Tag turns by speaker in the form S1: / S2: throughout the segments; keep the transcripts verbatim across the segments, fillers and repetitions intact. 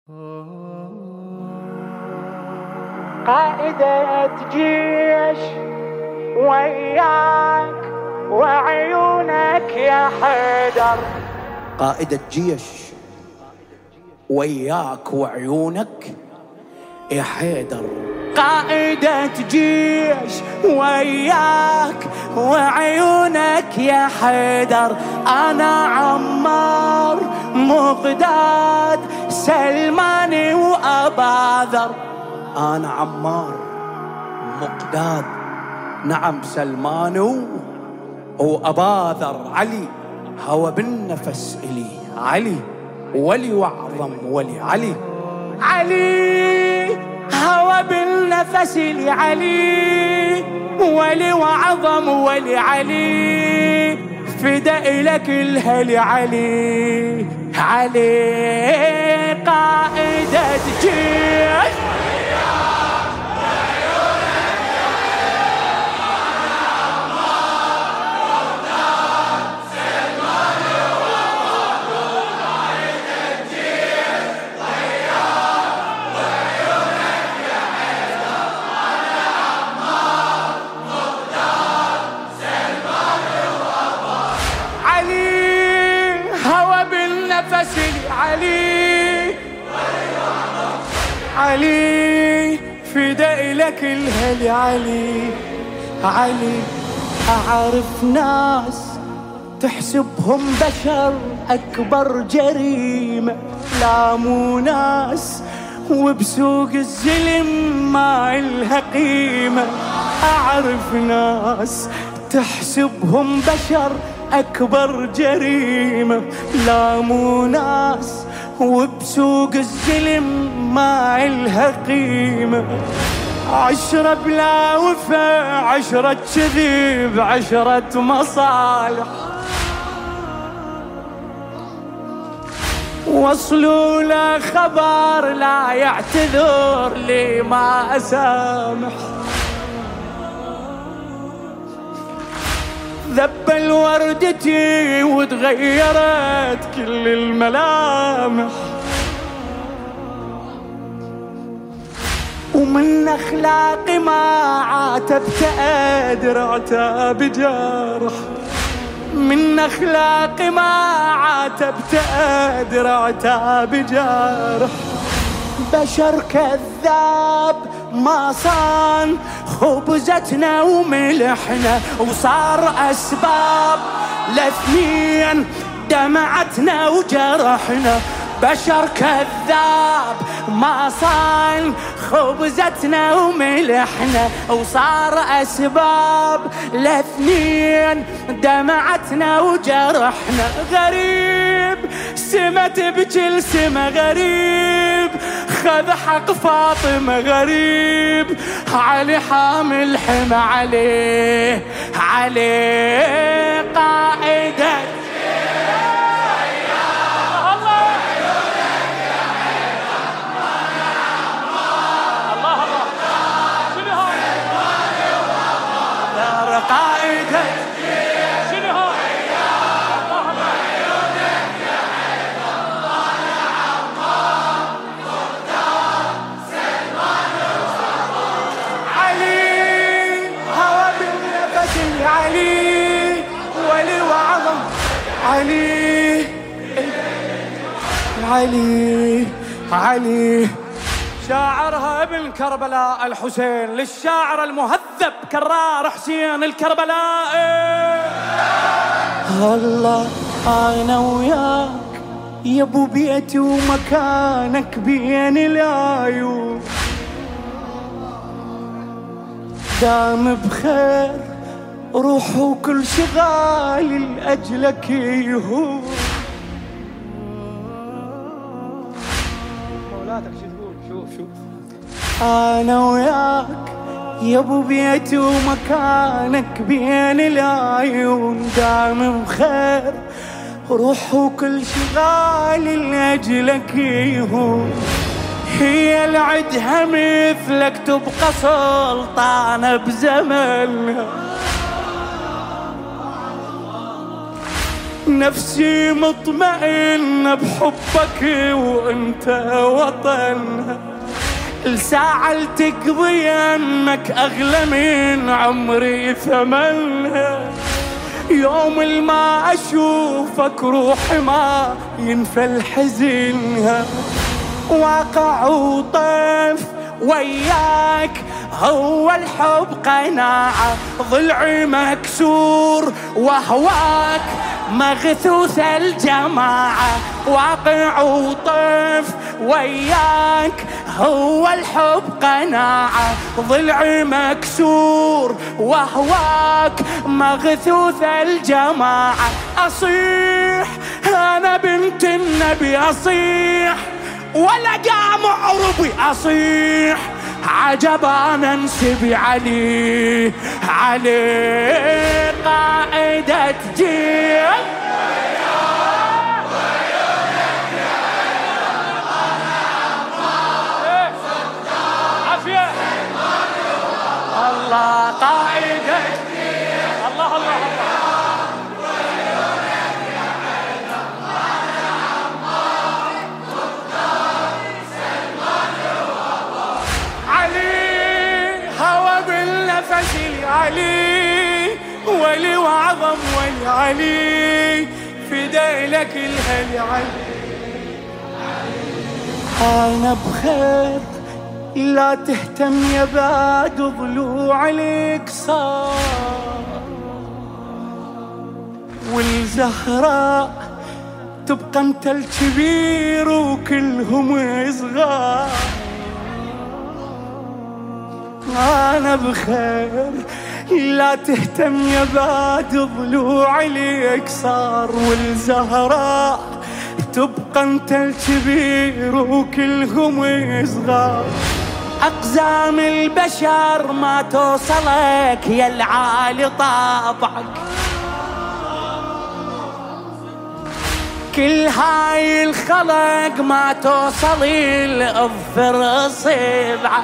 S1: قائدة جيش وياك وعيونك يا حيدر.
S2: قائدة جيش وياك وعيونك يا حيدر.
S1: قائدة جيش وياك وعيونك يا حيدر. أنا عمار مقداد سلماني وأباذر.
S2: أنا عمار مقداد نعم سلماني وأباذر. علي هوى بالنفس إلي علي ولي وأعظم ولي. علي
S1: علي هوى بالنفس إلي علي ولي وأعظم ولي. علي فداء لك الهلي علي. علي قائدة جيش علي علي فداء لك الهلي علي. علي أعرف ناس تحسبهم بشر أكبر جريمة، لا مو ناس وبسوق الزلم ما إلها قيمة. أعرف ناس تحسبهم بشر أكبر جريمة، لا مو ناس وبسوق الزلم ما إلها قيمة. عشرة بلا وفا عشرة كذب عشرة مصالح، وصلوا له خبر لا يعتذر لي ما أسامح. ذبل وردتي وتغيرت كل الملامح، ومن أخلاقي ما عاتبت أدرى عتاب جارح. من أخلاقي ما عاتبت أدرى عتاب جارح. بشر كذاب ما صان خبزتنا وملحنا، وصار أسباب لاثنين دمعتنا وجرحنا. بشر كذاب ما صان خبزتنا وملحنا، وصار أسباب لاثنين دمعتنا وجرحنا. غريب سمت بكل سما غريب خذ حق فاطمة غريب. علي حامل حمى عليه عليه قائدة قائدة شنو هاي؟ علي هوى بالنفس علي ولي وعظم. علي علي علي شاعرها ابن كربلاء الحسين للشاعر المهذب كرار حسين الكربلائي. الله أنا وياك يا ابو بيتي ومكانك بين العيون، دام بخير روح وكل شغال لأجلك يهون. مولاتك شو تقول؟ شوف شوف أنا وياك يا ابو بيتي ومكانك بين العيون، دام بخير روح وكل شغال لأجلك يهون. هي العدها مثلك تبقى سلطانة بزمنها، نفسي مطمئنة بحبك وانت وطنها، الساعة اللي تقضي يمك أغلى من عمري ثمنها، يوم ما أشوفك روحي ما ينفل حزنها، واقع وطيف وياك هو الحب قناعة، ضلعي مكسور وهواك مغثوث الجماعة، واقع وطيف وياك هو الحب قناعة، ضلعي مكسور وهواك مغثوث الجماعة، أصيح أنا بنت النبي أصيح ولا قام عربي، أصيح عجب أنا انسبي علي علي قائدة جيل عافية الله قائدة الله الله الله علي ولي وعظم ولي علي فداي لك الهلي علي. أنا بخير لا تهتم يا بعد ضلوع عليك صار، والزهراء تبقى انت الكبير وكلهم صغار. أنا بخير لا تهتم يا بعد ضلوع عليك صار، والزهراء تبقى انت الكبير وكلهم صغار. أقزام البشر ما توصلك يا العالي طابعك، كل هاي الخلق ما توصل الأظفر صبعك.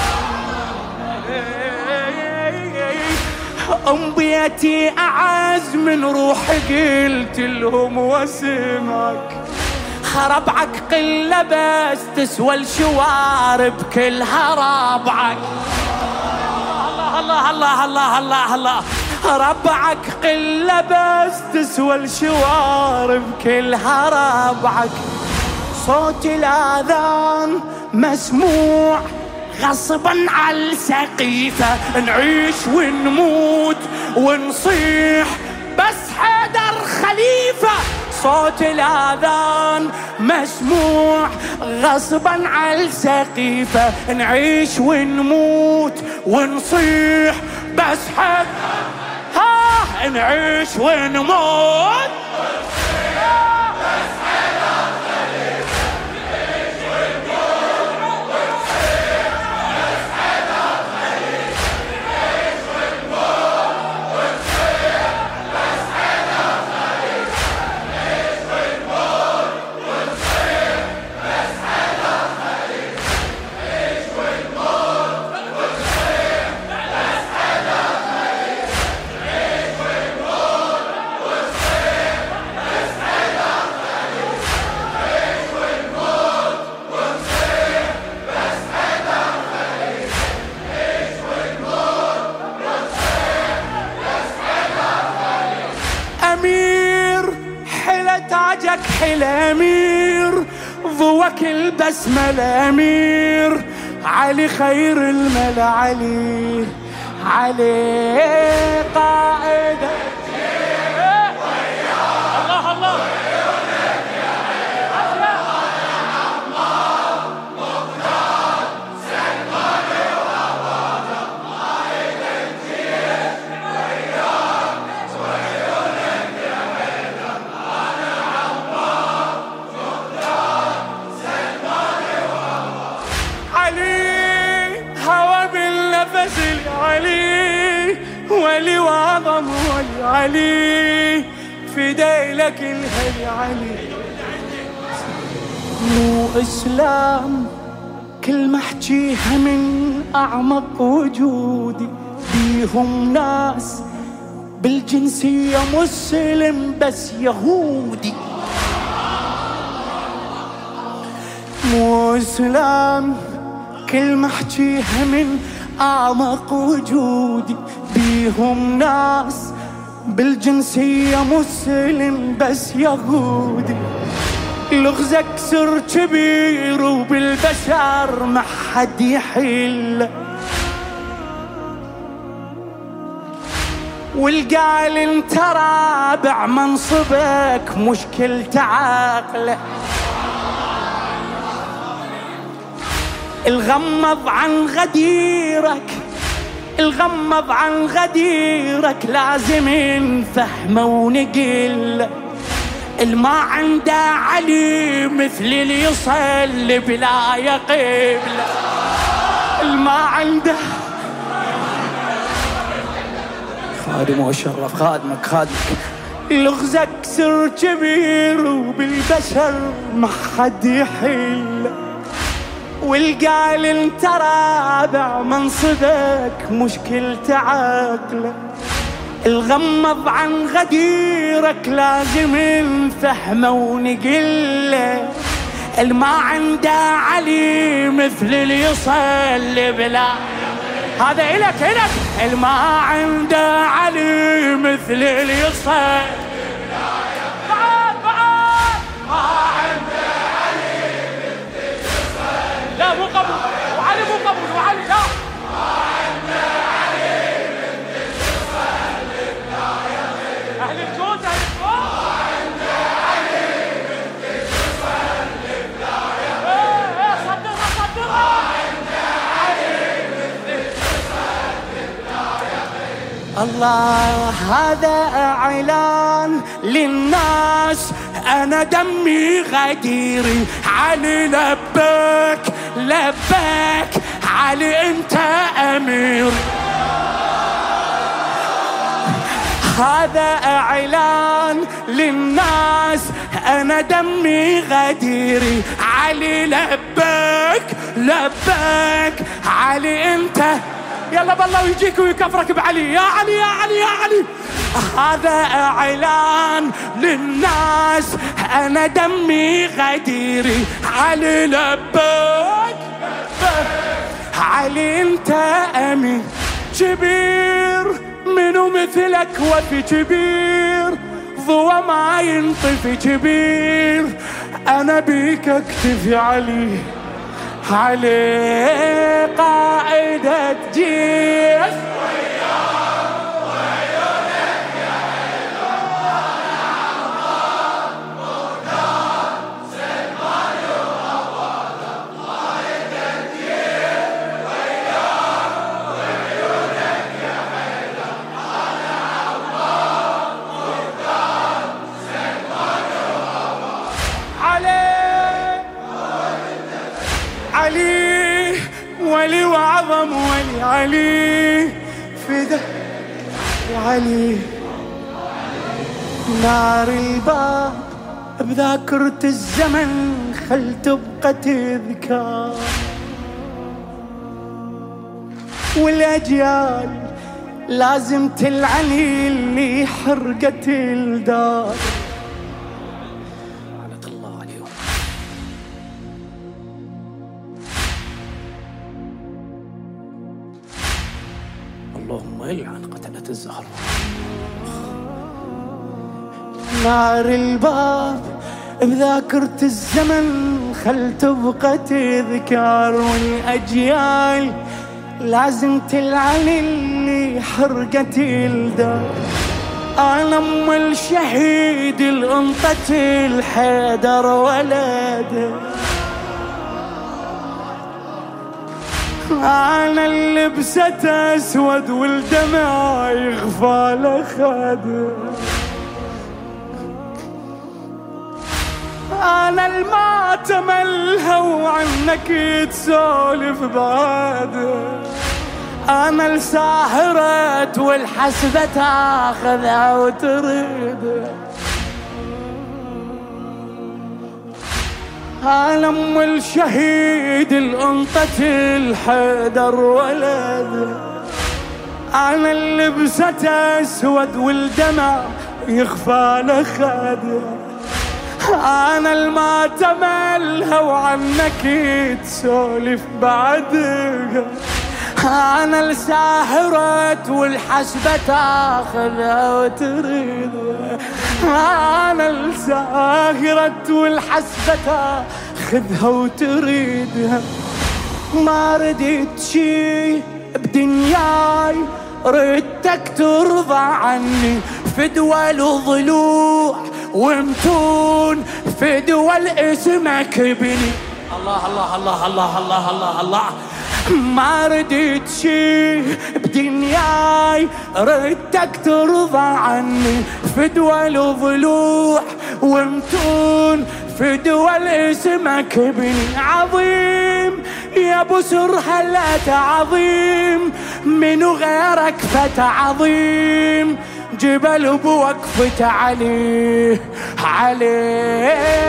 S1: أم بيتي أعز من روحي قلت لهم واسمعك، ربعك قلة بس تسوى الشوارب كلها ربعك. الله الله الله الله الله ربعك قلة بس تسوى الشوارب كلها ربعك. صوت الآذان مسموع غصبا على السقيفة، نعيش ونموت ونصيح بس حيدر خليفة. صوت الآذان مسموع غصبا على السقيفة، نعيش ونموت ونصيح بس حيدر. ها نعيش ونموت حل أمير ضوك البسمة أمير علي خير الملا علي علي قائد الله الله علي ولي وعظم ولي علي فداي لك الهلي علي. مو إسلام كل ما احكيها من أعمق وجودي، بيهم ناس
S2: بالجنسية مسلم بس يهودي، مو إسلام كلمة احكيها من أعمق وجودي. بيهم ناس بالجنسية مسلم بس يهودي، لغزك سر كبير وبالبشر ما حد يحل، والقال انت رابع منصبك مشكلة عاقله. الغمض عن غديرك، الغمض عن غديرك لازم نفهمه ونقل. الما عنده علي مثل اللي يصلي بلا يقبل، الما عنده خادم وشرف خادمك خادمك. لغزك سر كبير وبالبشر ما حد يحل، والقال انت رابع منصبك مشكلة عقله. الغمض عن غديرك لازم نفهمه ونقله. الما عنده علي مثل اللي يصلي بلا، هذا إلك إلك. الما عنده علي مثل اللي يصلي بلا، بعد بعد ما عنده علي مثل اللي يصلي. لا مو قبل، وعلي مو قبل، وعلي لا. ما عنده علي مثل اللي يصلي بلا يغيب. أهل الجوز أهل الجوز. ما عنده علي مثل اللي يصلي بلا يغيب. إيه إيه صدقها صدقها. الله هذا اعلان للناس، انا دمي غديري. علي لبك لبك، علي انت امير. هذا اعلان للناس، انا دمي غديري. علي لبك لبك، علي انت. يلا بالله ويجيك ويكفرك بعلي. يا علي يا علي يا علي. هذا اعلان للناس، انا دمي غديري. علي لبك لبك، علي انت امين كبير. منو مثلك وفي كبير، ضوى ما ينطفي كبير. انا بيك اكتفي علي، علي قائدة جيش. علي ولي وعظم ولي، علي فدا علي. نار الباب بذاكرة الزمن خل تبقى تذكار، والأجيال لازم تلعني اللي حرقت الدار. اللهم العن قتلة الزهر. نار الباب بذاكرة الزمن خل تبقى تذكار، والأجيال لازم تلعن اللي حرقت الدار. أنا أم الشهيد الأنطة الحيدر ولده، أنا اللي لبست أسود والدمع يغفى لخده، أنا الماتم الهو عنك تسولف بعده، أنا الساهرة والحسبة تاخذها وتريده، أنا أم الشهيد الأنطة الحيدر ولده، أنا اللي لبسته أسود والدمع يخفى لخده، أنا الما تملها وعنك تسولف بعدها، أنا الساهرة والحسبة تاخذها وتريدها، أنا الساهرة والحسبة تاخذها وتريدها. ما رديت شي بدنياي ردتك ترضى عني، فدوى الضلوع ومتون فدوى اسمك بني. الله الله الله الله الله الله الله. ما رديت شي بدنياي ردتك ترضى عني، فدوى الضلوع ومتون فدوى اسمك بني. عظيم يا ابو سرهلة عظيم، منو غيرك فتى عظيم، جبل بوقفة عليه عليه